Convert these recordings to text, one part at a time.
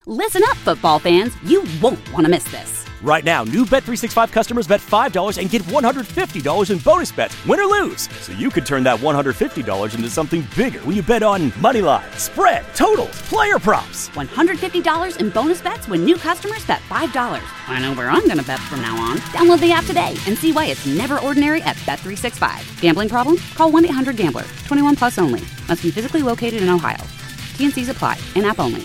Listen up, football fans. You won't want to miss this. Right now, new Bet365 customers bet $5 and get $150 in bonus bets, win or lose. So you could turn that $150 into something bigger when you bet on money line, spread, totals, player props. $150 in bonus bets when new customers bet $5. I know where I'm going to bet from now on. Download the app today and see why it's never ordinary at Bet365. Gambling problem? Call 1-800-GAMBLER. 21 plus only. Must be physically located in Ohio. T&Cs apply. In-app only.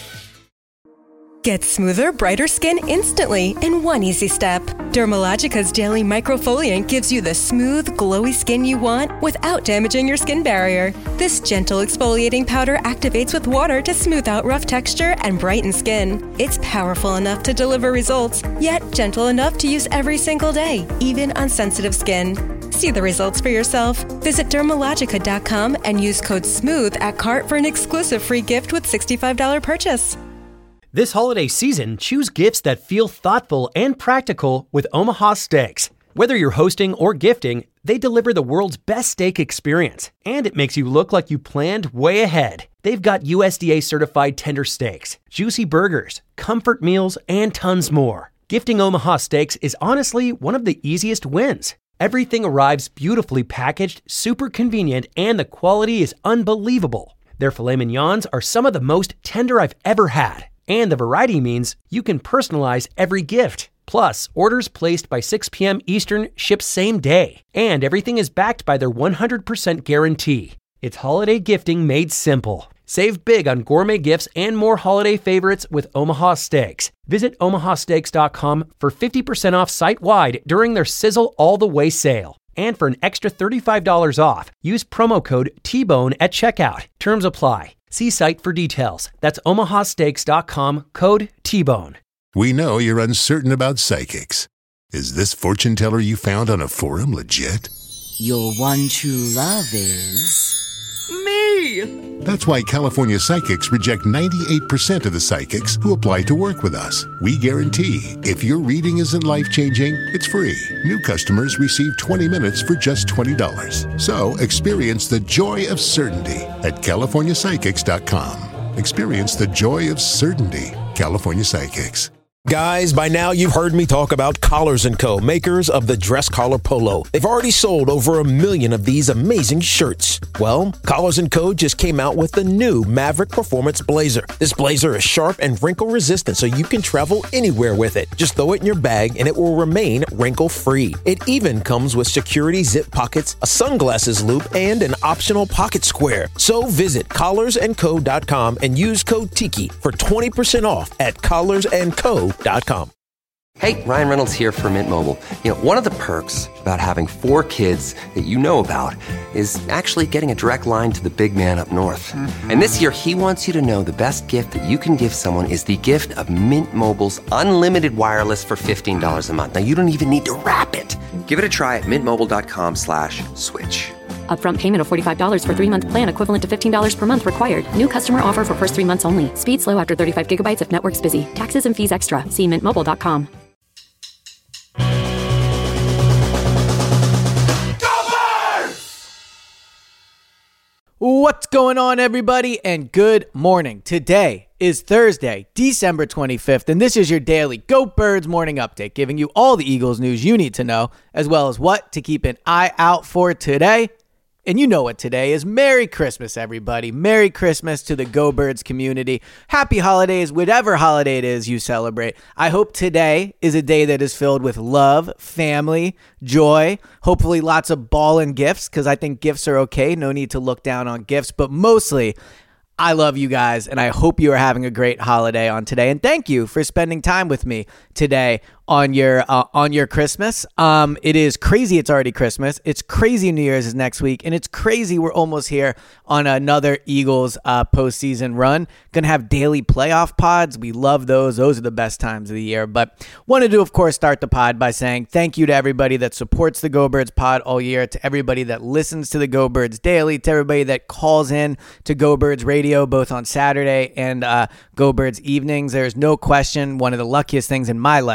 Get smoother, brighter skin instantly in one easy step. Dermalogica's Daily Microfoliant gives you the smooth, glowy skin you want without damaging your skin barrier. This gentle exfoliating powder activates with water to smooth out rough texture and brighten skin. It's powerful enough to deliver results, yet gentle enough to use every single day, even on sensitive skin. See the results for yourself. Visit Dermalogica.com and use code SMOOTH at cart for an exclusive free gift with $65 purchase. This holiday season, choose gifts that feel thoughtful and practical with Omaha Steaks. Whether you're hosting or gifting, they deliver the world's best steak experience, and it makes you look like you planned way ahead. They've got USDA certified tender steaks, juicy burgers, comfort meals, and tons more. Gifting Omaha Steaks is honestly one of the easiest wins. Everything arrives beautifully packaged, super convenient, and the quality is unbelievable. Their filet mignons are some of the most tender I've ever had. And the variety means you can personalize every gift. Plus, orders placed by 6 p.m. Eastern ship same day. And everything is backed by their 100% guarantee. It's holiday gifting made simple. Save big on gourmet gifts and more holiday favorites with Omaha Steaks. Visit omahasteaks.com for 50% off site-wide during their Sizzle All the Way sale. And for an extra $35 off, use promo code TBONE at checkout. Terms apply. See site for details. That's omahasteaks.com, code TBONE. We know you're uncertain about psychics. Is this fortune teller you found on a forum legit? Your one true love is... me! That's why California Psychics reject 98% of the psychics who apply to work with us. We guarantee if your reading isn't life-changing, it's free. New customers receive 20 minutes for just $20. So experience the joy of certainty at CaliforniaPsychics.com. Experience the joy of certainty. California Psychics. Guys, by now you've heard me talk about Collars & Co., makers of the Dress Collar Polo. They've already sold over 1 million of these amazing shirts. Well, Collars & Co. just came out with the new Maverick Performance Blazer. This blazer is sharp and wrinkle-resistant, so you can travel anywhere with it. Just throw it in your bag and it will remain wrinkle-free. It even comes with security zip pockets, a sunglasses loop, and an optional pocket square. So visit collarsandco.com and use code TIKI for 20% off at collarsandco.com. Hey, Ryan Reynolds here for Mint Mobile. You know, one of the perks about having 4 kids that you know about is actually getting a direct line to the big man up north. Mm-hmm. And this year, he wants you to know the best gift that you can give someone is the gift of Mint Mobile's unlimited wireless for $15 a month. Now, you don't even need to wrap it. Give it a try at mintmobile.com/switch. Upfront payment of $45 for 3-month plan equivalent to $15 per month required. New customer offer for first 3 months only. Speed slow after 35 gigabytes if network's busy. Taxes and fees extra. See mintmobile.com. What's going on, everybody, and good morning. Today is Thursday, December 25th, and this is your daily Go Birds morning update, giving you all the Eagles news you need to know, as well as what to keep an eye out for today. And you know what today is. Merry Christmas, everybody. Merry Christmas to the Go Birds community. Happy holidays, whatever holiday it is you celebrate. I hope today is a day that is filled with love, family, joy, hopefully lots of ball and gifts, because I think gifts are okay. No need to look down on gifts, but mostly I love you guys, and I hope you are having a great holiday on today. And thank you for spending time with me today on your Christmas. It is crazy. It's already Christmas. It's crazy. New Year's is next week, and it's crazy. We're almost here on another Eagles postseason run. Gonna have daily playoff pods. We love those. Those are the best times of the year. But wanted to, of course, start the pod by saying thank you to everybody that supports the Go Birds pod all year, to everybody that listens to the Go Birds daily, to everybody that calls in to Go Birds Radio both on Saturday and Go Birds evenings. There's no question one of the luckiest things in my life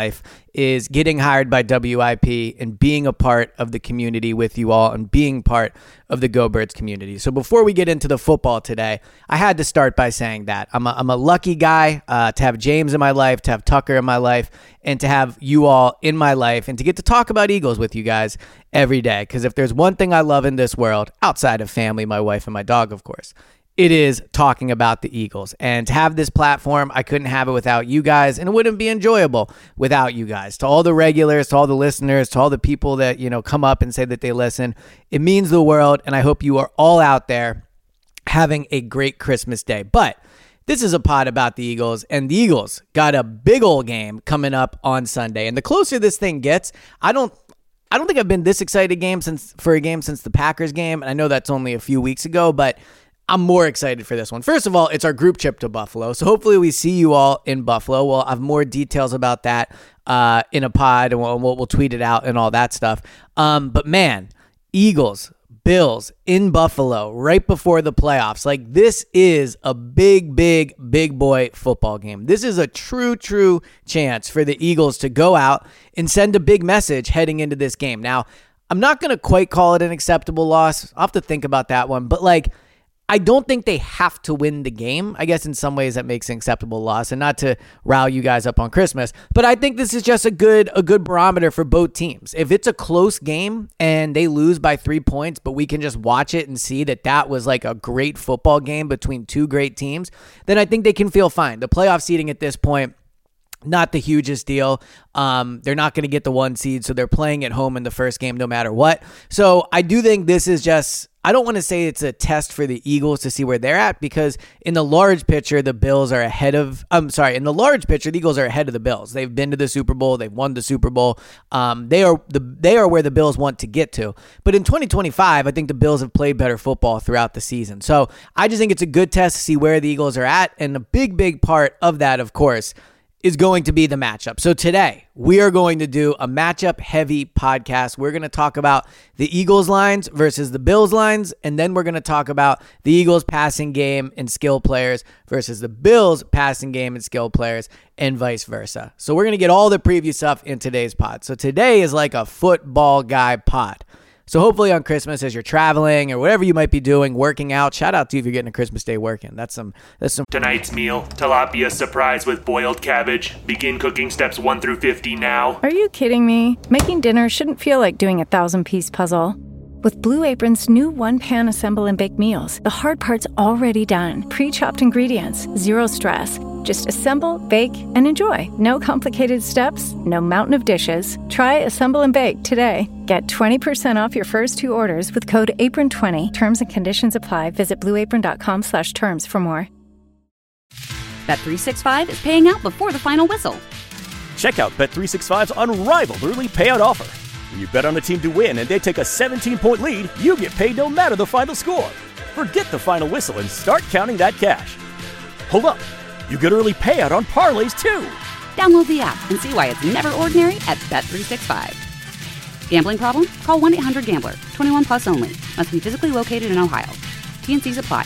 is getting hired by WIP and being a part of the community with you all and being part of the Go Birds community. So before we get into the football today, I had to start by saying that I'm a lucky guy to have James in my life, to have Tucker in my life, and to have you all in my life, and to get to talk about Eagles with you guys every day. Because if there's one thing I love in this world, outside of family, my wife and my dog, of course, it is talking about the Eagles. And to have this platform, I couldn't have it without you guys, and it wouldn't be enjoyable without you guys. To all the regulars, to all the listeners, to all the people that, come up and say that they listen, it means the world, and I hope you are all out there having a great Christmas day. But this is a pod about the Eagles, and the Eagles got a big old game coming up on Sunday. And the closer this thing gets, I don't think I've been this excited for a game since the Packers game, and I know that's only a few weeks ago, but I'm more excited for this one. First of all, it's our group trip to Buffalo, so hopefully we see you all in Buffalo. We'll have more details about that in a pod, and we'll tweet it out and all that stuff. But man, Eagles, Bills in Buffalo right before the playoffs. Like, this is a big boy football game. This is a true chance for the Eagles to go out and send a big message heading into this game. Now, I'm not going to quite call it an acceptable loss. I'll have to think about that one, but I don't think they have to win the game. I guess in some ways that makes an acceptable loss, and not to rile you guys up on Christmas, but I think this is just a good barometer for both teams. If it's a close game and they lose by 3 points, but we can just watch it and see that was like a great football game between two great teams, then I think they can feel fine. The playoff seeding at this point, not the hugest deal. They're not going to get the 1 seed, so they're playing at home in the first game no matter what. So I do think this is just, I don't want to say it's a test for the Eagles to see where they're at, because in the large picture, the Eagles are ahead of the Bills. They've been to the Super Bowl. They've won the Super Bowl. They are where the Bills want to get to. But in 2025, I think the Bills have played better football throughout the season. So I just think it's a good test to see where the Eagles are at. And a big part of that, of course, is going to be the matchup. So today, we are going to do a matchup-heavy podcast. We're going to talk about the Eagles lines versus the Bills lines, and then we're going to talk about the Eagles passing game and skill players versus the Bills passing game and skill players, and vice versa. So we're going to get all the preview stuff in today's pod. So today is like a football guy pod. So hopefully on Christmas, as you're traveling or whatever you might be doing, working out, shout out to you if you're getting a Christmas day working. That's some. Tonight's meal, tilapia surprise with boiled cabbage. Begin cooking steps 1 through 50 now. Are you kidding me? Making dinner shouldn't feel like doing a 1,000-piece puzzle. With Blue Apron's new one-pan assemble and bake meals, the hard part's already done. Pre-chopped ingredients, zero stress. Just assemble, bake, and enjoy. No complicated steps, no mountain of dishes. Try Assemble and Bake today. Get 20% off your first 2 orders with code APRON20. Terms and conditions apply. Visit blueapron.com/terms for more. Bet365 is paying out before the final whistle. Check out Bet365's unrivaled early payout offer. When you bet on a team to win and they take a 17-point lead, you get paid no matter the final score. Forget the final whistle and start counting that cash. Hold up. You get early payout on parlays, too. Download the app and see why it's never ordinary at Bet365. Gambling problem? Call 1-800-GAMBLER. 21 plus only. Must be physically located in Ohio. T&Cs apply.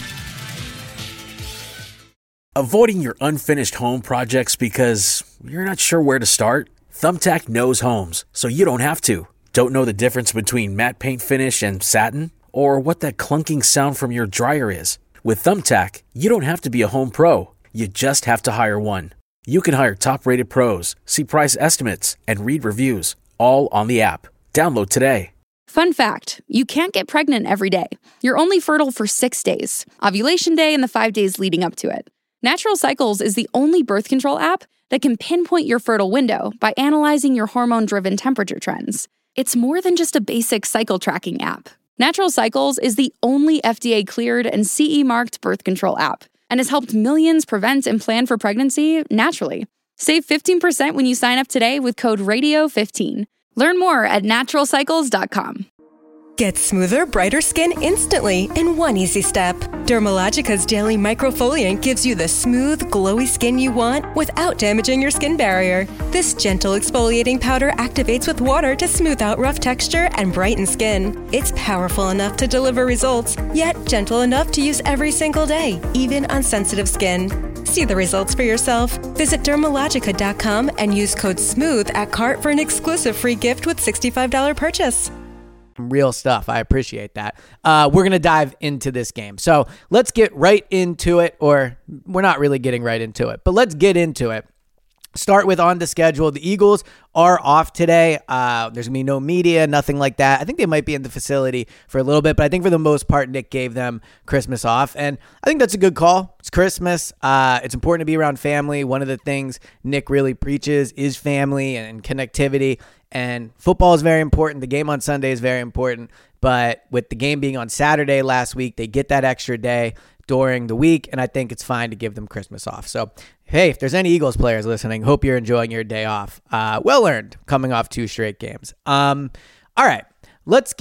Avoiding your unfinished home projects because you're not sure where to start? Thumbtack knows homes, so you don't have to. Don't know the difference between matte paint finish and satin? Or what that clunking sound from your dryer is? With Thumbtack, you don't have to be a home pro. You just have to hire one. You can hire top-rated pros, see price estimates, and read reviews, all on the app. Download today. Fun fact, you can't get pregnant every day. You're only fertile for 6 days, ovulation day and the 5 days leading up to it. Natural Cycles is the only birth control app that can pinpoint your fertile window by analyzing your hormone-driven temperature trends. It's more than just a basic cycle tracking app. Natural Cycles is the only FDA-cleared and CE-marked birth control app and has helped millions prevent and plan for pregnancy naturally. Save 15% when you sign up today with code RADIO15. Learn more at naturalcycles.com. Get smoother, brighter skin instantly in one easy step. Dermalogica's Daily Microfoliant gives you the smooth, glowy skin you want without damaging your skin barrier. This gentle exfoliating powder activates with water to smooth out rough texture and brighten skin. It's powerful enough to deliver results, yet gentle enough to use every single day, even on sensitive skin. See the results for yourself. Visit Dermalogica.com and use code SMOOTH at cart for an exclusive free gift with $65 purchase. Real stuff. I appreciate that. We're going to dive into this game. So let's get right into it, or we're not really getting right into it, but let's get into it. Start with on the schedule. The Eagles are off today. There's going to be no media, nothing like that. I think they might be in the facility for a little bit, but I think for the most part, Nick gave them Christmas off. And I think that's a good call. It's Christmas. It's important to be around family. One of the things Nick really preaches is family and connectivity. And football is very important. The game on Sunday is very important. But with the game being on Saturday last week, they get that extra day during the week, and I think it's fine to give them Christmas off. So, hey, if there's any Eagles players listening, hope you're enjoying your day off. Well earned, coming off 2 straight games. All right, let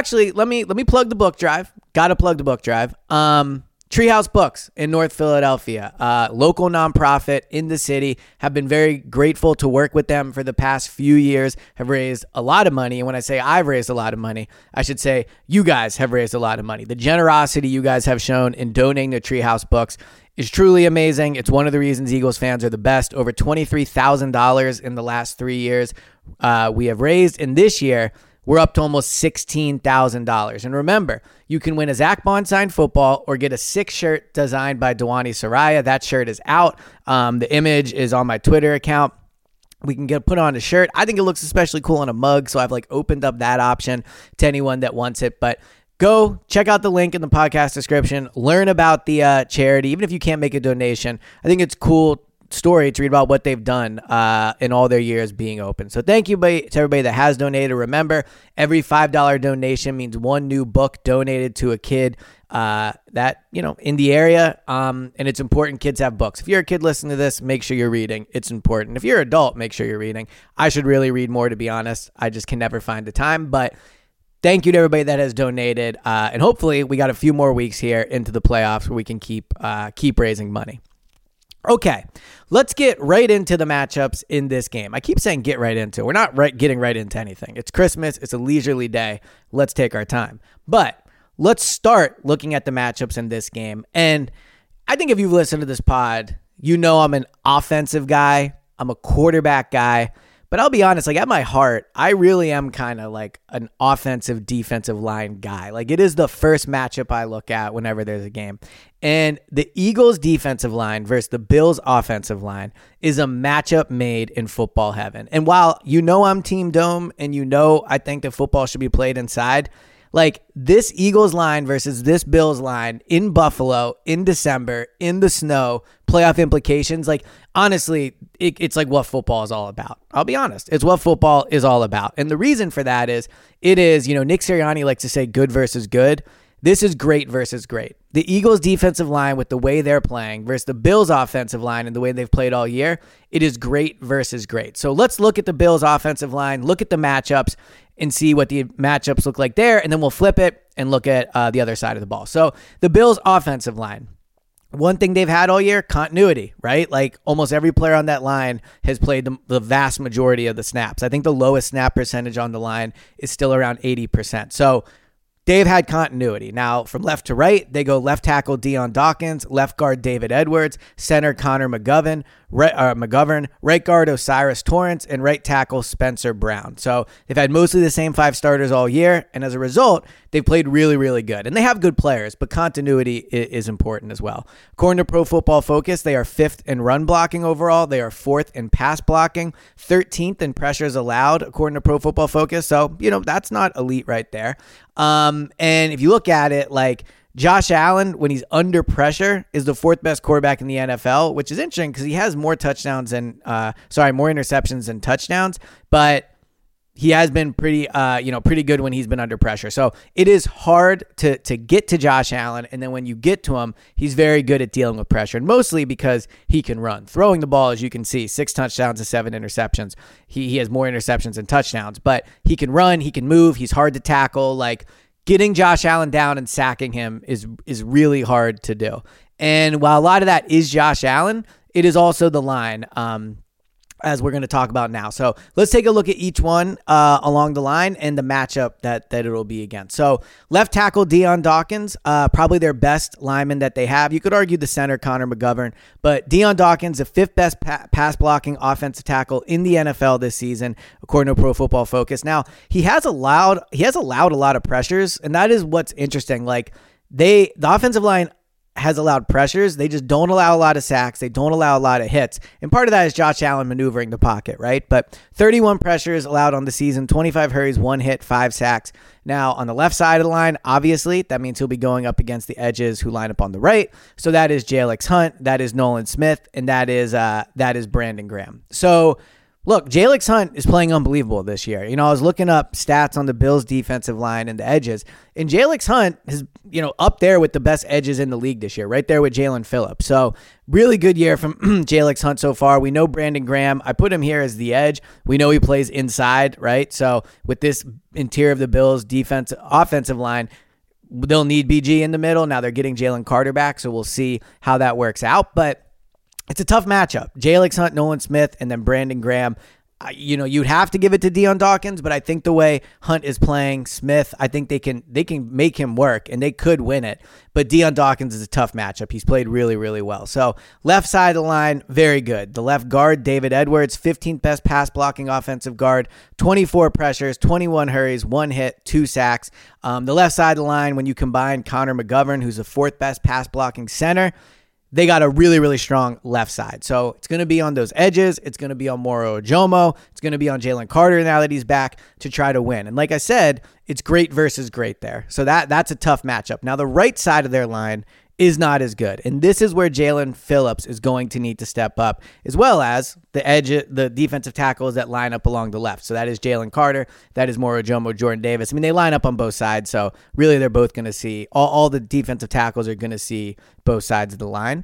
me plug the book drive. Gotta plug the book drive. Treehouse Books in North Philadelphia, local nonprofit in the city. Have been very grateful to work with them for the past few years. Have raised a lot of money. And when I say I've raised a lot of money, I should say you guys have raised a lot of money. The generosity you guys have shown in donating to Treehouse Books is truly amazing. It's one of the reasons Eagles fans are the best. Over $23,000 in the last 3 years we have raised. And this year, we're up to almost $16,000. And remember, you can win a Zach Bond signed football or get a sick shirt designed by Dewani Saraya. That shirt is out. The image is on my Twitter account. We can put on a shirt. I think it looks especially cool on a mug, so I've opened up that option to anyone that wants it. But go check out the link in the podcast description. Learn about the charity. Even if you can't make a donation, I think it's cool story to read about what they've done in all their years being open. So thank you to everybody that has donated. Remember, every $5 donation means 1 new book donated to a kid that, in the area. And it's important kids have books. If you're a kid listening to this, make sure you're reading. It's important. If you're an adult, make sure you're reading. I should really read more, to be honest. I just can never find the time. But thank you to everybody that has donated. And hopefully we got a few more weeks here into the playoffs where we can keep raising money. Okay, let's get right into the matchups in this game. I keep saying get right into it. We're not getting right into anything. It's Christmas. It's a leisurely day. Let's take our time. But let's start looking at the matchups in this game. And I think if you've listened to this pod, you know I'm an offensive guy. I'm a quarterback guy. But I'll be honest, at my heart, I really am kind of an offensive defensive line guy. It is the first matchup I look at whenever there's a game. And the Eagles defensive line versus the Bills offensive line is a matchup made in football heaven. And while I'm Team Dome and I think that football should be played inside, this Eagles line versus this Bills line in Buffalo in December in the snow, playoff implications, honestly, it's what football is all about. I'll be honest. It's what football is all about. And the reason for that is Nick Sirianni likes to say good versus good. This is great versus great. The Eagles defensive line with the way they're playing versus the Bills offensive line and the way they've played all year, it is great versus great. So let's look at the Bills offensive line, look at the matchups, and see what the matchups look like there, and then we'll flip it and look at the other side of the ball. So the Bills offensive line, one thing they've had all year, continuity, right? Almost every player on that line has played the vast majority of the snaps. I think the lowest snap percentage on the line is still around 80%. So they've had continuity. Now, from left to right, they go left tackle Dion Dawkins, left guard David Edwards, center Connor McGovern, right guard Osiris Torrance, and right tackle Spencer Brown. So they've had mostly the same 5 starters all year, and as a result, they've played really, really good. And they have good players, but continuity is important as well. According to Pro Football Focus, they are 5th in run blocking overall. They are 4th in pass blocking, 13th in pressures allowed, according to Pro Football Focus. So, that's not elite right there. And if you look at it, Josh Allen, when he's under pressure, is the 4th best quarterback in the NFL, which is interesting because he has more interceptions than touchdowns, but he has been pretty good when he's been under pressure. So it is hard to get to Josh Allen, and then when you get to him, he's very good at dealing with pressure, and mostly because he can run. Throwing the ball, as you can see, 6 touchdowns and 7 interceptions. He has more interceptions than touchdowns, but he can run, he can move, he's hard to tackle. Getting Josh Allen down and sacking him is really hard to do. And while a lot of that is Josh Allen, it is also the line. as we're going to talk about now. So let's take a look at each one along the line and the matchup that it'll be against. So left tackle Dion Dawkins, probably their best lineman that they have. You could argue the center Connor McGovern, but Dion Dawkins, the fifth best pass blocking offensive tackle in the NFL this season, according to Pro Football Focus. Now he has allowed a lot of pressures, and that is what's interesting. Like the offensive line has allowed pressures. They just don't allow a lot of sacks. They don't allow a lot of hits. And part of that is Josh Allen maneuvering the pocket, right? But 31 pressures allowed on the season, 25 hurries, 1 hit, 5 sacks. Now, on the left side of the line, obviously, that means he'll be going up against the edges who line up on the right. So that is Jalix Hunt, that is Nolan Smith, and that is Brandon Graham. So look, Jalix Hunt is playing unbelievable this year. I was looking up stats on the Bills defensive line and the edges, and Jalix Hunt is, up there with the best edges in the league this year, right there with Jalen Phillips. So really good year from Jalix Hunt so far. We know Brandon Graham. I put him here as the edge. We know he plays inside, right? So with this interior of the Bills offensive line, they'll need BG in the middle. Now they're getting Jalen Carter back, so we'll see how that works out. But it's a tough matchup. Jalix Hunt, Nolan Smith, and then Brandon Graham. You'd have to give it to Dion Dawkins, but I think the way Hunt is playing Smith, I think they can make him work, and they could win it. But Dion Dawkins is a tough matchup. He's played really, really well. So left side of the line, very good. The left guard, David Edwards, 15th best pass blocking offensive guard, 24 pressures, 21 hurries, 1 hit, 2 sacks. The left side of the line, when you combine Connor McGovern, who's the 4th best pass blocking center, they got a really, really strong left side. So it's going to be on those edges. It's going to be on Moro Ojomo. It's going to be on Jalen Carter now that he's back to try to win. And like I said, it's great versus great there. So that's a tough matchup. Now the right side of their line is not as good. And this is where Jalen Phillips is going to need to step up, as well as the defensive tackles that line up along the left. So that is Jalen Carter. That is Moro Ojomo, Jordan Davis. They line up on both sides. So really they're both going to see, all the defensive tackles are going to see both sides of the line.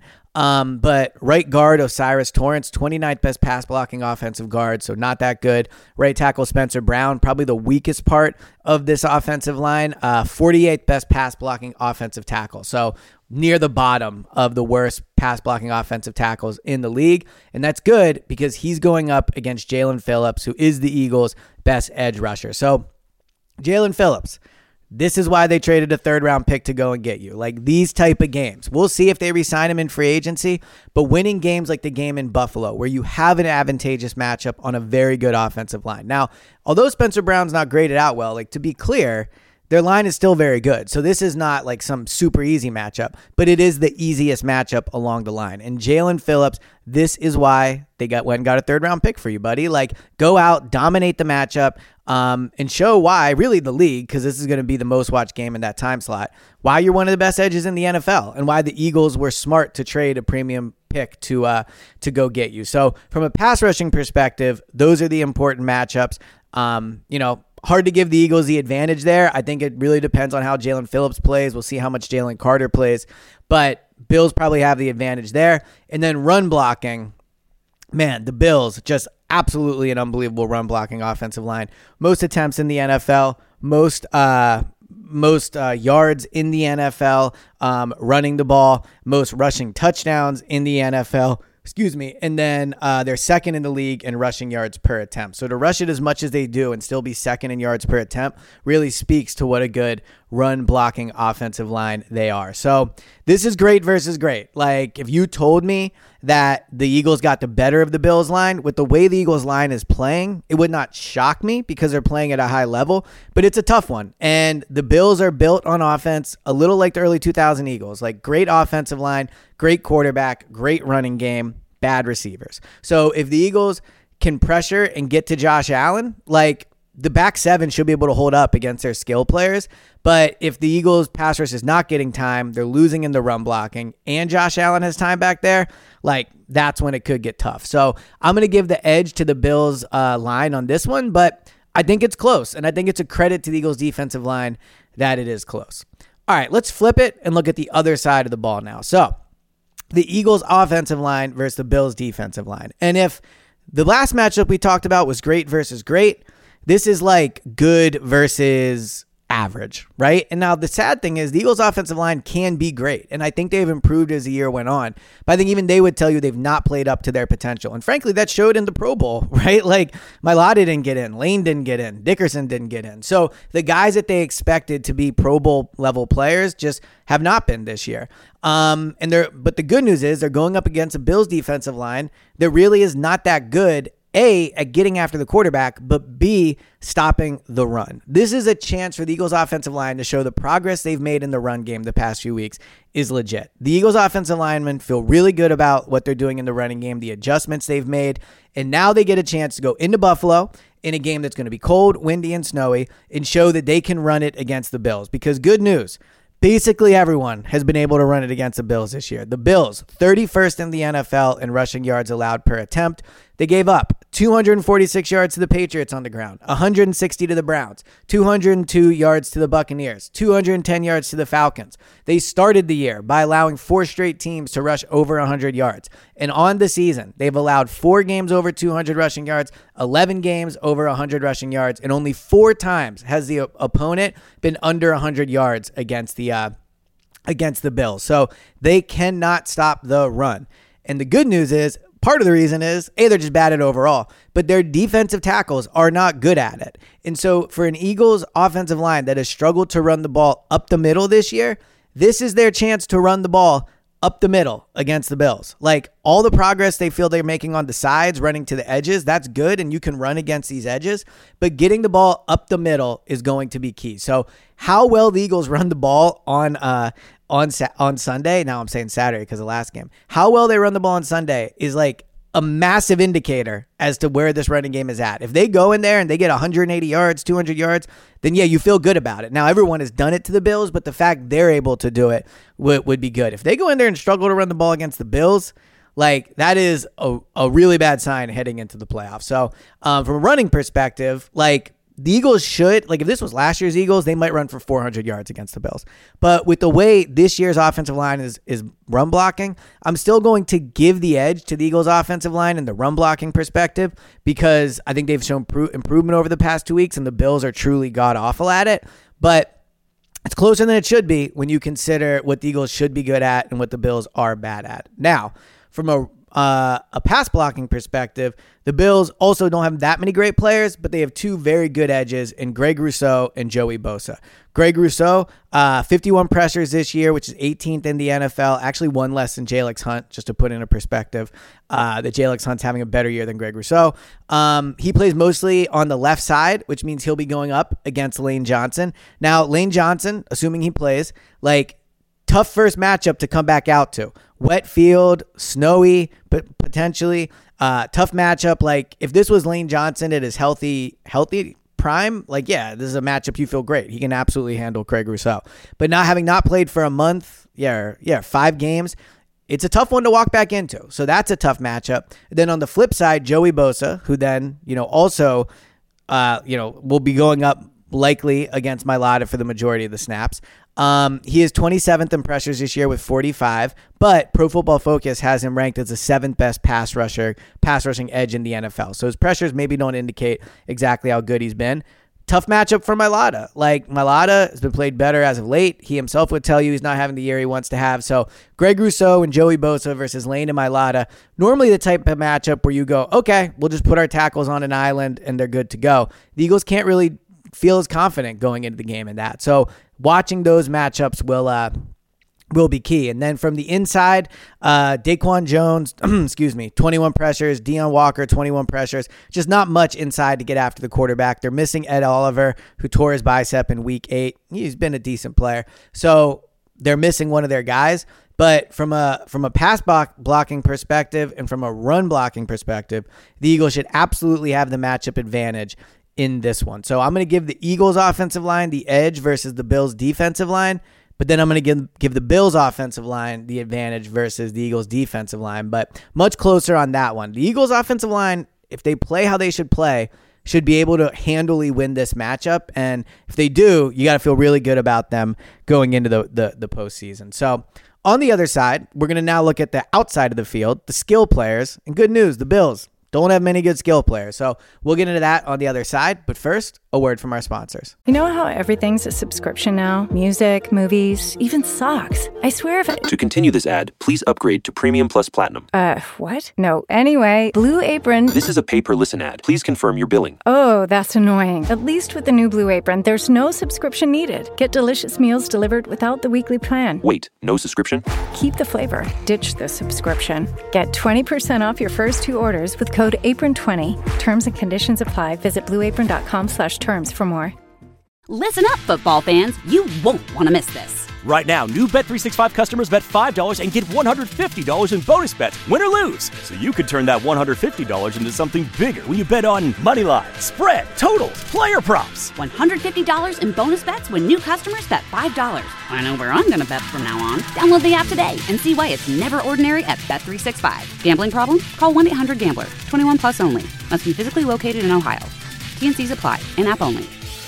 But right guard Osiris Torrance, 29th best pass blocking offensive guard, so not that good. Right tackle Spencer Brown, probably the weakest part of this offensive line, 48th best pass blocking offensive tackle. So near the bottom of the worst pass blocking offensive tackles in the league. And that's good because he's going up against Jalen Phillips, who is the Eagles' best edge rusher. So Jalen Phillips, this is why they traded a 3rd-round pick to go and get you. Like these type of games. We'll see if they re-sign him in free agency, but winning games like the game in Buffalo, where you have an advantageous matchup on a very good offensive line. Now, although Spencer Brown's not graded out well, to be clear, their line is still very good. So this is not like some super easy matchup, but it is the easiest matchup along the line. And Jalen Phillips, this is why they went and got a 3rd-round pick for you, buddy. Like, go out, dominate the matchup, and show why, really the league, because this is going to be the most watched game in that time slot, why you're one of the best edges in the NFL and why the Eagles were smart to trade a premium pick to go get you. So from a pass rushing perspective, those are the important matchups. Hard to give the Eagles the advantage there. I think it really depends on how Jalen Phillips plays. We'll see how much Jalen Carter plays. But Bills probably have the advantage there. And then run blocking. Man, the Bills, just absolutely an unbelievable run blocking offensive line. Most attempts in the NFL. Most yards in the NFL. Running the ball. Most rushing touchdowns in the NFL. And then they're 2nd in the league in rushing yards per attempt. So to rush it as much as they do and still be 2nd in yards per attempt really speaks to what a good run blocking offensive line they are. So this is great versus great. Like, if you told me that the Eagles got the better of the Bills line, with the way the Eagles line is playing, it would not shock me because they're playing at a high level, but it's a tough one. And the Bills are built on offense a little like the early 2000 Eagles, like great offensive line, great quarterback, great running game, bad receivers. So if the Eagles can pressure and get to Josh Allen, like, the back 7 should be able to hold up against their skill players. But if the Eagles pass rush is not getting time, they're losing in the run blocking, and Josh Allen has time back there, like, that's when it could get tough. So I'm going to give the edge to the Bills line on this one, but I think it's close. And I think it's a credit to the Eagles defensive line that it is close. All right, let's flip it and look at the other side of the ball now. So the Eagles offensive line versus the Bills defensive line. And if the last matchup we talked about was great versus great, this is like good versus average, right? And now the sad thing is the Eagles offensive line can be great. And I think they've improved as the year went on. But I think even they would tell you they've not played up to their potential. And frankly, that showed in the Pro Bowl, right? Like Mailata didn't get in, Lane didn't get in, Dickerson didn't get in. So the guys that they expected to be Pro Bowl level players just have not been this year. But the good news is they're going up against a Bills defensive line that really is not that good, A, at getting after the quarterback, but B, stopping the run. This is a chance for the Eagles offensive line to show the progress they've made in the run game the past few weeks is legit. The Eagles offensive linemen feel really good about what they're doing in the running game, the adjustments they've made, and now they get a chance to go into Buffalo in a game that's going to be cold, windy, and snowy and show that they can run it against the Bills. Because good news, basically everyone has been able to run it against the Bills this year. The Bills, 31st in the NFL in rushing yards allowed per attempt. They gave up 246 yards to the Patriots on the ground, 160 to the Browns, 202 yards to the Buccaneers, 210 yards to the Falcons. They started the year by allowing 4 straight teams to rush over 100 yards. And on the season, they've allowed 4 games over 200 rushing yards, 11 games over 100 rushing yards, and only 4 times has the opponent been under 100 yards against the Bills. So they cannot stop the run. And the good news is, part of the reason is, A, they're just bad at overall, but their defensive tackles are not good at it. And so for an Eagles offensive line that has struggled to run the ball up the middle this year, this is their chance to run the ball up the middle against the Bills. Like all the progress they feel they're making on the sides, running to the edges, that's good, and you can run against these edges, but getting the ball up the middle is going to be key. So how well the Eagles run the ball on Sunday, now I'm saying Saturday because of the last game, how well they run the ball on Sunday is like a massive indicator as to where this running game is at. If they go in there and they get 180 yards, 200 yards, then yeah, you feel good about it. Now, everyone has done it to the Bills, but the fact they're able to do it would be good. If they go in there and struggle to run the ball against the Bills, like that is a really bad sign heading into the playoffs. So from a running perspective, like the Eagles should, like if this was last year's Eagles, they might run for 400 yards against the Bills. But with the way this year's offensive line is run blocking, I'm still going to give the edge to the Eagles offensive line in the run blocking perspective because I think they've shown improvement over the past 2 weeks and the Bills are truly god-awful at it. But it's closer than it should be when you consider what the Eagles should be good at and what the Bills are bad at. Now, from a pass blocking perspective, the Bills also don't have that many great players, but they have 2 very good edges in Greg Rousseau and Joey Bosa. Greg Rousseau, 51 pressures this year, which is 18th in the NFL, actually one less than Jalen Hunt, just to put into perspective that Jalen Hunt's having a better year than Greg Rousseau. He plays mostly on the left side, which means he'll be going up against Lane Johnson. Now, Lane Johnson, assuming he plays, like tough first matchup to come back out to. Wet field, snowy, but potentially tough matchup. Like if this was Lane Johnson at his healthy prime, like yeah, this is a matchup you feel great. He can absolutely handle Greg Rousseau. But having not played for a month, 5 games, it's a tough one to walk back into. So that's a tough matchup. Then on the flip side, Joey Bosa, who then also will be going up likely against Mailata for the majority of the snaps. He is 27th in pressures this year with 45, but Pro Football Focus has him ranked as the 7th best pass rushing edge in the NFL. So his pressures maybe don't indicate exactly how good he's been. Tough matchup for Mailata. Like Mailata has been played better as of late. He himself would tell you he's not having the year he wants to have. So Greg Rousseau and Joey Bosa versus Lane and Mailata, normally the type of matchup where you go, okay, we'll just put our tackles on an island and they're good to go. The Eagles can't really feel as confident going into the game in that. So watching those matchups will be key. And then from the inside, Daquan Jones, 21 pressures. Deion Walker, 21 pressures. Just not much inside to get after the quarterback. They're missing Ed Oliver, who tore his bicep in week 8. He's been a decent player. So they're missing one of their guys. But from a pass blocking perspective and from a run blocking perspective, the Eagles should absolutely have the matchup advantage in this one. So I'm going to give the Eagles offensive line the edge versus the Bills defensive line, but then I'm going to give the Bills offensive line the advantage versus the Eagles defensive line, but much closer on that one. The Eagles offensive line, if they play how they should play, should be able to handily win this matchup. And if they do, you got to feel really good about them going into the postseason. So on the other side, we're going to now look at the outside of the field, the skill players. And good news, the Bills, don't have many good skill players. So we'll get into that on the other side. But first, a word from our sponsors. You know how everything's a subscription now? Music, movies, even socks. I swear if it... To continue this ad, please upgrade to Premium Plus Platinum. What? No. Anyway, Blue Apron... This is a pay-per-listen ad. Please confirm your billing. Oh, that's annoying. At least with the new Blue Apron, there's no subscription needed. Get delicious meals delivered without the weekly plan. Wait, no subscription? Keep the flavor. Ditch the subscription. Get 20% off your first 2 orders with code APRON20. Terms and conditions apply. Visit blueapron.com/terms for more. Listen up, football fans. You won't want to miss this. Right now, new Bet365 customers bet $5 and get $150 in bonus bets, win or lose. So you could turn that $150 into something bigger when you bet on Moneyline, spread, totals, player props. $150 in bonus bets when new customers bet $5. I know where I'm going to bet from now on. Download the app today and see why it's never ordinary at Bet365. Gambling problem? Call 1-800-GAMBLER. 21 plus only. Must be physically located in Ohio. T&Cs apply. In-app only.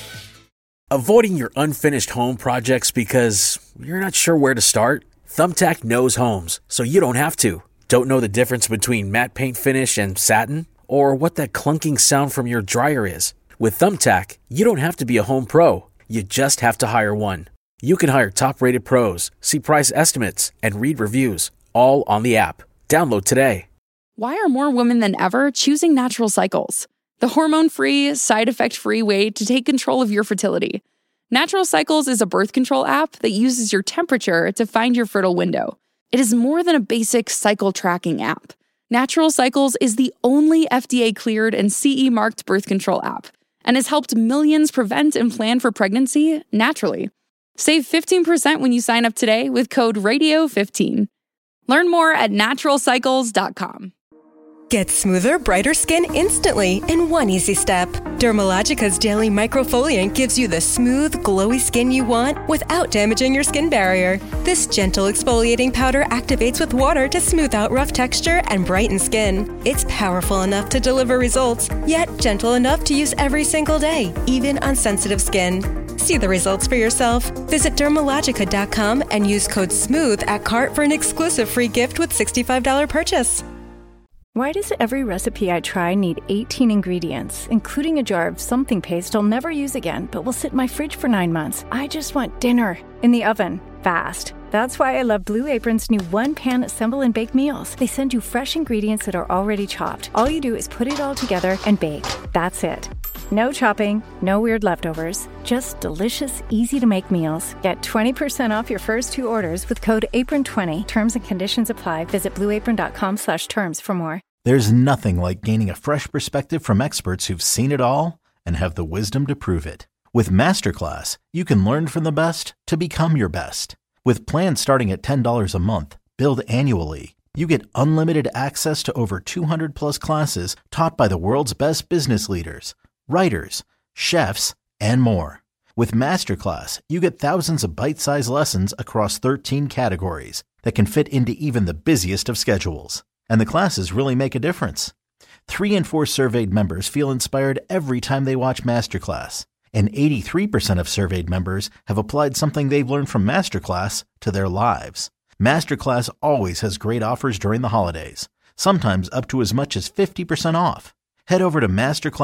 Avoiding your unfinished home projects because you're not sure where to start? Thumbtack knows homes, so you don't have to. Don't know the difference between matte paint finish and satin? Or what that clunking sound from your dryer is? With Thumbtack, you don't have to be a home pro. You just have to hire one. You can hire top-rated pros, see price estimates, and read reviews, all on the app. Download today. Why are more women than ever choosing Natural Cycles? The hormone-free, side-effect-free way to take control of your fertility. Natural Cycles is a birth control app that uses your temperature to find your fertile window. It is more than a basic cycle tracking app. Natural Cycles is the only FDA-cleared and CE-marked birth control app and has helped millions prevent and plan for pregnancy naturally. Save 15% when you sign up today with code RADIO15. Learn more at naturalcycles.com. Get smoother, brighter skin instantly in one easy step. Dermalogica's Daily Microfoliant gives you the smooth, glowy skin you want without damaging your skin barrier. This gentle exfoliating powder activates with water to smooth out rough texture and brighten skin. It's powerful enough to deliver results, yet gentle enough to use every single day, even on sensitive skin. See the results for yourself. Visit Dermalogica.com and use code SMOOTH at cart for an exclusive free gift with $65 purchase. Why does every recipe I try need 18 ingredients, including a jar of something paste I'll never use again, but will sit in my fridge for 9 months? I just want dinner in the oven, fast. That's why I love Blue Apron's new one-pan assemble and bake meals. They send you fresh ingredients that are already chopped. All you do is put it all together and bake. That's it. No chopping, no weird leftovers, just delicious, easy-to-make meals. Get 20% off your first 2 orders with code APRON20. Terms and conditions apply. Visit blueapron.com/terms for more. There's nothing like gaining a fresh perspective from experts who've seen it all and have the wisdom to prove it. With Masterclass, you can learn from the best to become your best. With plans starting at $10 a month, billed annually, you get unlimited access to over 200 plus classes taught by the world's best business leaders, writers, chefs, and more. With Masterclass, you get thousands of bite-sized lessons across 13 categories that can fit into even the busiest of schedules. And the classes really make a difference. 3 in 4 surveyed members feel inspired every time they watch Masterclass. And 83% of surveyed members have applied something they've learned from Masterclass to their lives. Masterclass always has great offers during the holidays, sometimes up to as much as 50% off. Head over to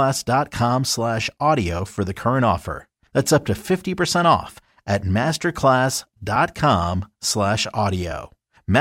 masterclass.com/audio for the current offer. That's up to 50% off at masterclass.com/audio.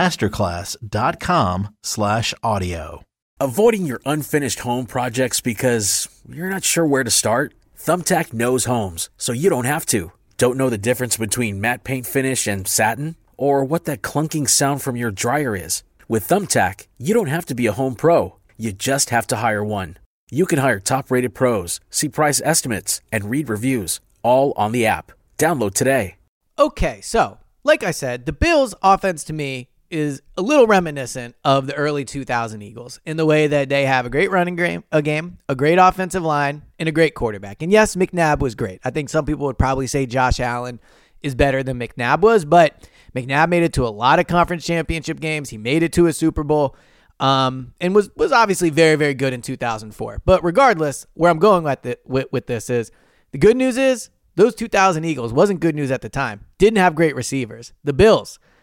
masterclass.com/audio. Avoiding your unfinished home projects because you're not sure where to start? Thumbtack knows homes, so you don't have to. Don't know the difference between matte paint finish and satin? Or what that clunking sound from your dryer is? With Thumbtack, you don't have to be a home pro. You just have to hire one. You can hire top-rated pros, see price estimates, and read reviews, all on the app. Download today. Okay, so, like I said, the Bills' offense to me is a little reminiscent of the early 2000 Eagles in the way that they have a great running game, a great offensive line, and a great quarterback. And yes, McNabb was great. I think some people would probably say Josh Allen is better than McNabb was, but McNabb made it to a lot of conference championship games. He made it to a Super Bowl, and was obviously very, very good in 2004. But regardless, where I'm going with this is, the good news is those 2000 Eagles wasn't good news at the time. Didn't have great receivers. The Bills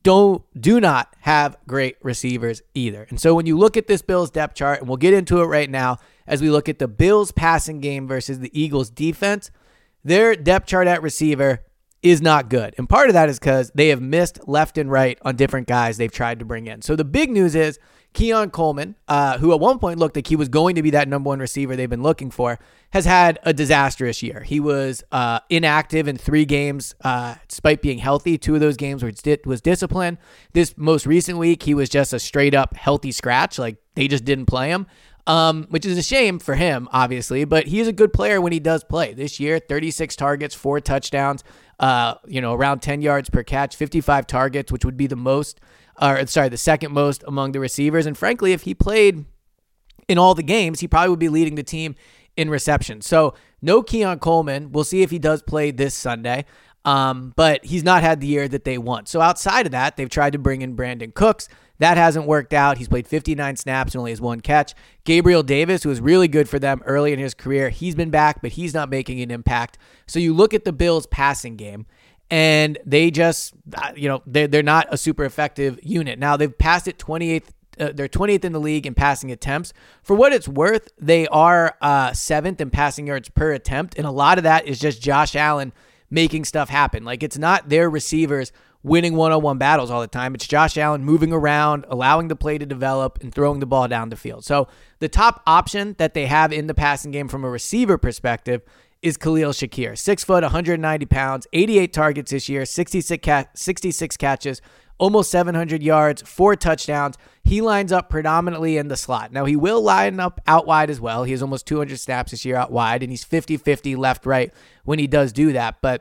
do not have great receivers either. And so when you look at this Bills depth chart, and we'll get into it right now as we look at the Bills passing game versus the Eagles defense, their depth chart at receiver is not good. And part of that is because they have missed left and right on different guys they've tried to bring in. So the big news is Keon Coleman, who at one point looked like he was going to be that number one receiver they've been looking for, has had a disastrous year. He was inactive in 3 games despite being healthy. 2 of those games was discipline. This most recent week, he was just a straight up healthy scratch. Like, they just didn't play him, which is a shame for him, obviously. But he's a good player when he does play. This year, 36 targets, 4 touchdowns, around 10 yards per catch, 55 targets, which would be the second most among the receivers. And frankly, if he played in all the games, he probably would be leading the team in reception. So no Keon Coleman. We'll see if he does play this Sunday. But he's not had the year that they want. So outside of that, they've tried to bring in Brandon Cooks. That hasn't worked out. He's played 59 snaps and only has 1 catch. Gabriel Davis, who was really good for them early in his career, he's been back, but he's not making an impact. So you look at the Bills' passing game, and they just, they're not a super effective unit. Now, they've passed it 28th. They're 20th in the league in passing attempts. For what it's worth, they are 7th in passing yards per attempt, and a lot of that is just Josh Allen making stuff happen. Like, it's not their receivers winning one-on-one battles all the time. It's Josh Allen moving around, allowing the play to develop, and throwing the ball down the field. So the top option that they have in the passing game from a receiver perspective is Khalil Shakir. 6 foot, 190 pounds, 88 targets this year, 66 catches, almost 700 yards, 4 touchdowns. He lines up predominantly in the slot. Now, he will line up out wide as well. He has almost 200 snaps this year out wide, and he's 50-50 left-right when he does do that. But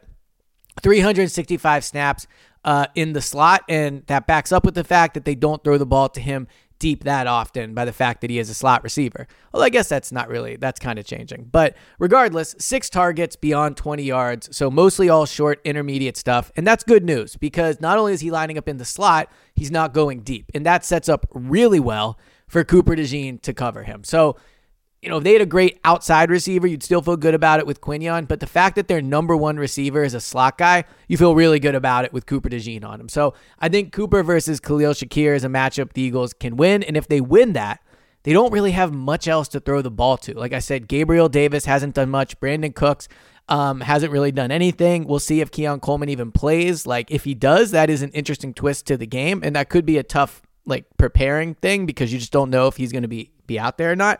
365 snaps in the slot, and that backs up with the fact that they don't throw the ball to him deep that often by the fact that he is a slot receiver. Well, I guess that's kind of changing. But regardless, 6 targets beyond 20 yards, so mostly all short, intermediate stuff. And that's good news because not only is he lining up in the slot, he's not going deep. And that sets up really well for Cooper DeJean to cover him. So, if they had a great outside receiver, you'd still feel good about it with Quinion. But the fact that their number one receiver is a slot guy, you feel really good about it with Cooper DeJean on him. So I think Cooper versus Khalil Shakir is a matchup the Eagles can win. And if they win that, they don't really have much else to throw the ball to. Like I said, Gabriel Davis hasn't done much. Brandon Cooks hasn't really done anything. We'll see if Keon Coleman even plays. Like, if he does, that is an interesting twist to the game. And that could be a tough, preparing thing because you just don't know if he's going to be out there or not.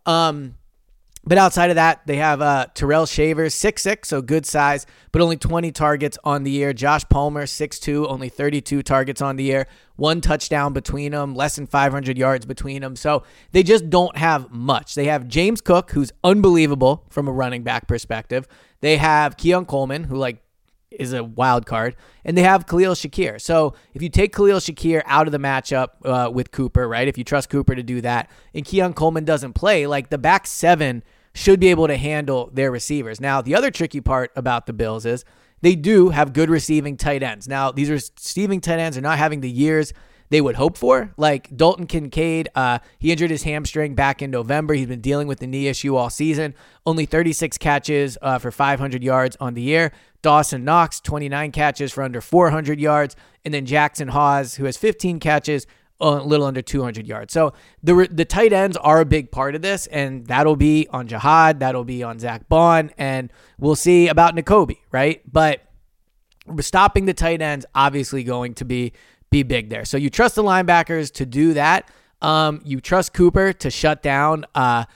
But outside of that, they have Terrell Shavers, 6'6", so good size, but only 20 targets on the year. Josh Palmer, 6'2", only 32 targets on the year. 1 touchdown between them, less than 500 yards between them. So they just don't have much. They have James Cook, who's unbelievable from a running back perspective. They have Keon Coleman, who is a wild card, and they have Khalil Shakir. So if you take Khalil Shakir out of the matchup with Cooper, right, if you trust Cooper to do that, and Keon Coleman doesn't play, the back 7 should be able to handle their receivers. Now, the other tricky part about the Bills is they do have good receiving tight ends. Now, these receiving tight ends are not having the years they would hope for. Like Dalton Kincaid, he injured his hamstring back in November. He's been dealing with the knee issue all season. Only 36 catches for 500 yards on the year. Dawson Knox, 29 catches for under 400 yards. And then Jackson Hawes, who has 15 catches, a little under 200 yards. So the tight ends are a big part of this, and that'll be on Jihad, that'll be on Zach Bond, and we'll see about Nakobe, right? But stopping the tight ends obviously going to be big there. So you trust the linebackers to do that. You trust Cooper to shut down Khalil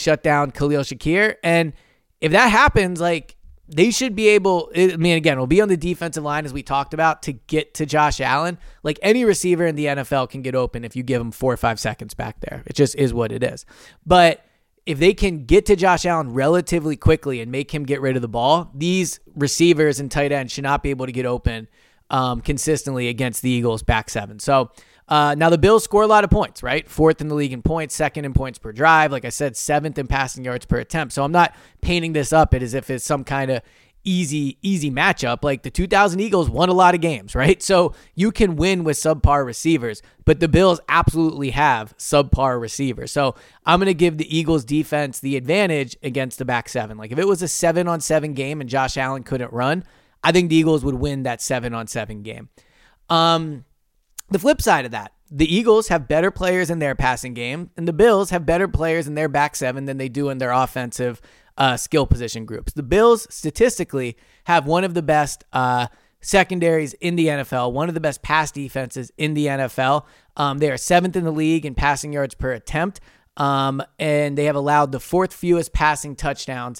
Shakir, and if that happens, they should be able, again, it'll be on the defensive line, as we talked about, to get to Josh Allen. Any receiver in the NFL can get open if you give him 4 or 5 seconds back there. It just is what it is. But if they can get to Josh Allen relatively quickly and make him get rid of the ball, these receivers and tight ends should not be able to get open consistently against the Eagles' back 7. So now the Bills score a lot of points, right? 4th in the league in points, 2nd in points per drive. Like I said, 7th in passing yards per attempt. So I'm not painting this up as if it's some kind of easy matchup. The 2000 Eagles won a lot of games, right? So you can win with subpar receivers, but the Bills absolutely have subpar receivers. So I'm going to give the Eagles defense the advantage against the back 7. If it was a 7-on-7 game and Josh Allen couldn't run, I think the Eagles would win that 7-on-7 game. The flip side of that, the Eagles have better players in their passing game, and the Bills have better players in their back seven than they do in their offensive skill position groups. The Bills statistically have one of the best secondaries in the NFL, one of the best pass defenses in the NFL. They are 7th in the league in passing yards per attempt, and they have allowed the 4th fewest passing touchdowns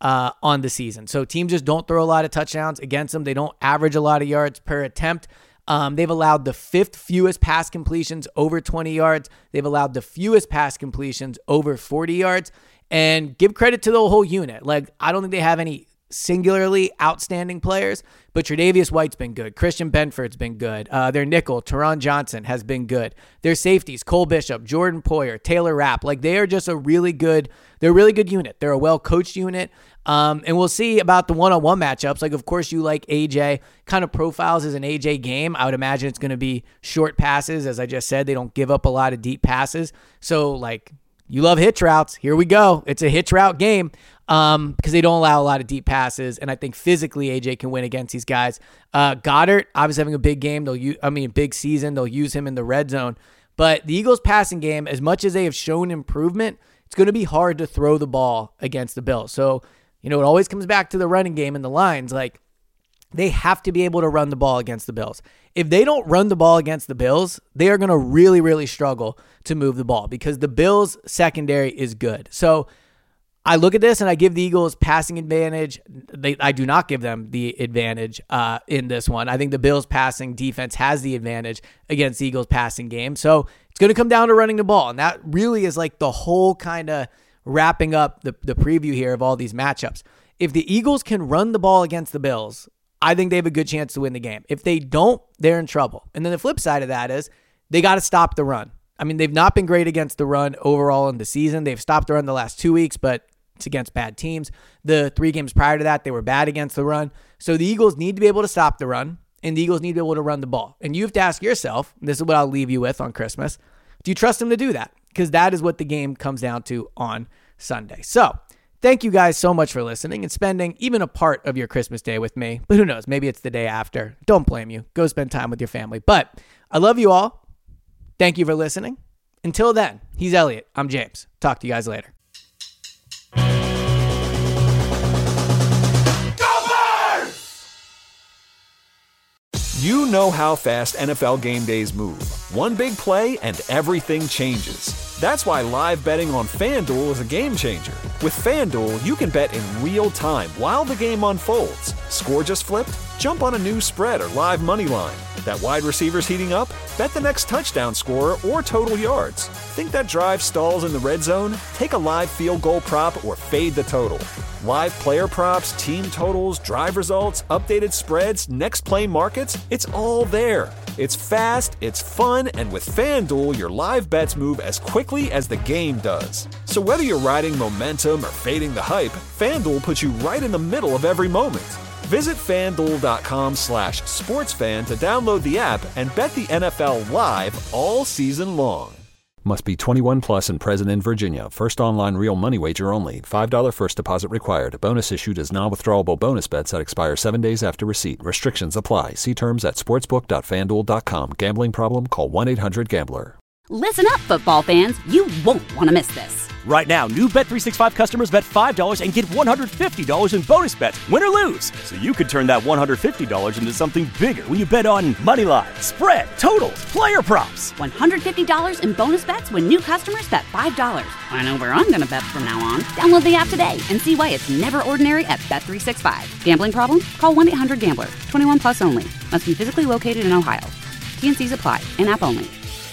on the season. So teams just don't throw a lot of touchdowns against them. They don't average a lot of yards per attempt. They've allowed the 5th fewest pass completions over 20 yards. They've allowed the fewest pass completions over 40 yards. And give credit to the whole unit. Like, I don't think they have any singularly outstanding players, but Tre'Davious White's been good. Christian Benford's been good. Their nickel, Teron Johnson, has been good. Their safeties, Cole Bishop, Jordan Poyer, Taylor Rapp, like they are just they're a really good unit. They're a well-coached unit. And we'll see about the one-on-one matchups. Like, of course, you like AJ. Kind of profiles as an AJ game. I would imagine it's going to be short passes. As I just said, they don't give up a lot of deep passes. So, like, you love hitch routes. Here we go. It's a hitch route game because they don't allow a lot of deep passes. And I think physically AJ can win against these guys. Goddard, obviously having a big game. Big season. They'll use him in the red zone. But the Eagles passing game, as much as they have shown improvement, it's going to be hard to throw the ball against the Bills. So, it always comes back to the running game and the lines. Like, they have to be able to run the ball against the Bills. If they don't run the ball against the Bills, they are going to really, really struggle to move the ball because the Bills' secondary is good. So I look at this and I give the Eagles passing advantage. I do not give them the advantage in this one. I think the Bills' passing defense has the advantage against the Eagles' passing game. So it's going to come down to running the ball. And that really is like the whole kind of wrapping up the preview here of all these matchups. If the Eagles can run the ball against the Bills, I think they have a good chance to win the game. If they don't, they're in trouble. And then the flip side of that is they got to stop the run. I mean, they've not been great against the run overall in the season. They've stopped the run the last 2 weeks, but it's against bad teams. The 3 games prior to that, they were bad against the run. So the Eagles need to be able to stop the run, and the Eagles need to be able to run the ball. And you have to ask yourself, and this is what I'll leave you with on Christmas, do you trust them to do that? Because that is what the game comes down to on Sunday. So thank you guys so much for listening and spending even a part of your Christmas day with me. But who knows? Maybe it's the day after. Don't blame you. Go spend time with your family. But I love you all. Thank you for listening. Until then, he's Elliot. I'm James. Talk to you guys later. You know how fast NFL game days move. One big play and everything changes. That's why live betting on FanDuel is a game changer. With FanDuel, you can bet in real time while the game unfolds. Score just flipped? Jump on a new spread or live money line. That wide receiver's heating up? Bet the next touchdown scorer or total yards. Think that drive stalls in the red zone? Take a live field goal prop or fade the total. Live player props, team totals, drive results, updated spreads, next play markets, it's all there. It's fast, it's fun, and with FanDuel, your live bets move as quickly as the game does. So whether you're riding momentum or fading the hype, FanDuel puts you right in the middle of every moment. Visit FanDuel.com/sportsfan to download the app and bet the NFL live all season long. Must be 21 plus and present in Virginia. First online real money wager only. $5 first deposit required. Bonus issued as non-withdrawable bonus bets that expire 7 days after receipt. Restrictions apply. See terms at sportsbook.fanduel.com. Gambling problem? Call 1-800-GAMBLER. Listen up, football fans. You won't want to miss this. Right now, new Bet365 customers bet $5 and get $150 in bonus bets, win or lose. So you could turn that $150 into something bigger when you bet on moneyline, spread, totals, player props. $150 in bonus bets when new customers bet $5. I know where I'm going to bet from now on. Download the app today and see why it's never ordinary at Bet365. Gambling problem? Call 1-800-GAMBLER. 21 plus only. Must be physically located in Ohio. T&Cs apply. In-app only.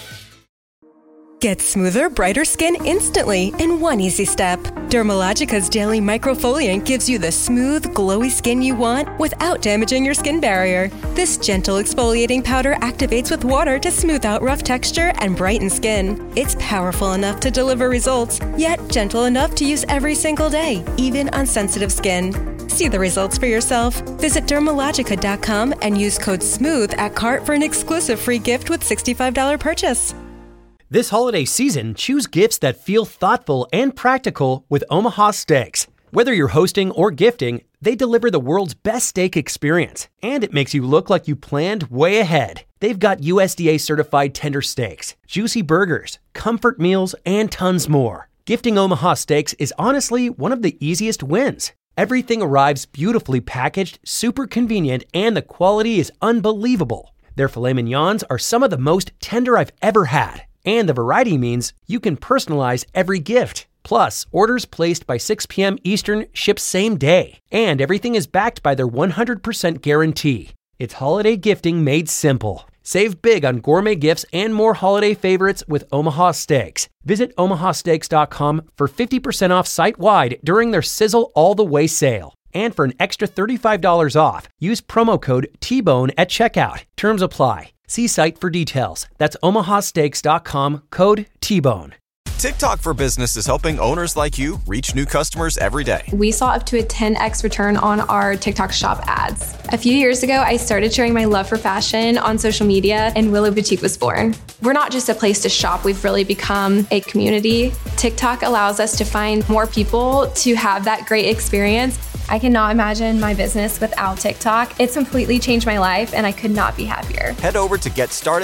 Get smoother, brighter skin instantly in one easy step. Dermalogica's Daily Microfoliant gives you the smooth, glowy skin you want without damaging your skin barrier. This gentle exfoliating powder activates with water to smooth out rough texture and brighten skin. It's powerful enough to deliver results, yet gentle enough to use every single day, even on sensitive skin. See the results for yourself. Visit Dermalogica.com and use code SMOOTH at cart for an exclusive free gift with $65 purchase. This holiday season, choose gifts that feel thoughtful and practical with Omaha Steaks. Whether you're hosting or gifting, They deliver the world's best steak experience, and it makes you look like you planned way ahead. They've got USDA certified tender steaks, juicy burgers, comfort meals, and tons more. Gifting Omaha Steaks is honestly one of the easiest wins. Everything arrives beautifully packaged, super convenient, and the quality is unbelievable. Their filet mignons are some of the most tender I've ever had, and the variety means you can personalize every gift. Plus, orders placed by 6 p.m. Eastern ship same day, and everything is backed by their 100% guarantee. It's holiday gifting made simple. Save big on gourmet gifts and more holiday favorites with Omaha Steaks. Visit omahasteaks.com for 50% off site-wide during their Sizzle All the Way sale. And for an extra $35 off, use promo code T-Bone at checkout. Terms apply. See site for details. That's omahasteaks.com, code T-Bone. TikTok for Business is helping owners like you reach new customers every day. We saw up to a 10x return on our TikTok shop ads. A few years ago, I started sharing my love for fashion on social media, and Willow Boutique was born. We're not just a place to shop, we've really become a community. TikTok allows us to find more people to have that great experience. I cannot imagine my business without TikTok. It's completely changed my life, and I could not be happier. Head over to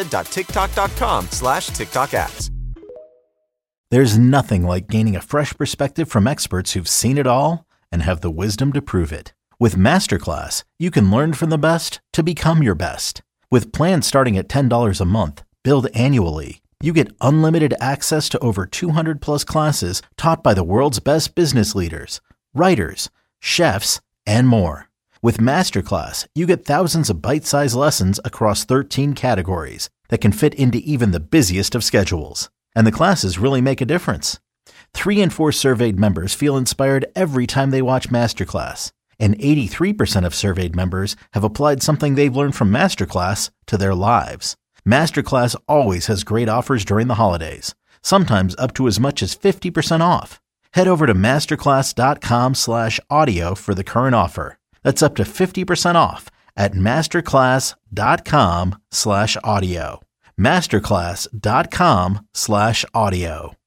getstarted.tiktok.com/TikTok ads. There's nothing like gaining a fresh perspective from experts who've seen it all and have the wisdom to prove it. With Masterclass, you can learn from the best to become your best. With plans starting at $10 a month, billed annually, you get unlimited access to over 200 plus classes taught by the world's best business leaders, writers, chefs, and more. With Masterclass, you get thousands of bite-sized lessons across 13 categories that can fit into even the busiest of schedules. And the classes really make a difference. 3 in 4 surveyed members feel inspired every time they watch Masterclass. And 83% of surveyed members have applied something they've learned from Masterclass to their lives. Masterclass always has great offers during the holidays, sometimes up to as much as 50% off. Head over to masterclass.com/audio for the current offer. That's up to 50% off at masterclass.com/audio. masterclass.com/audio.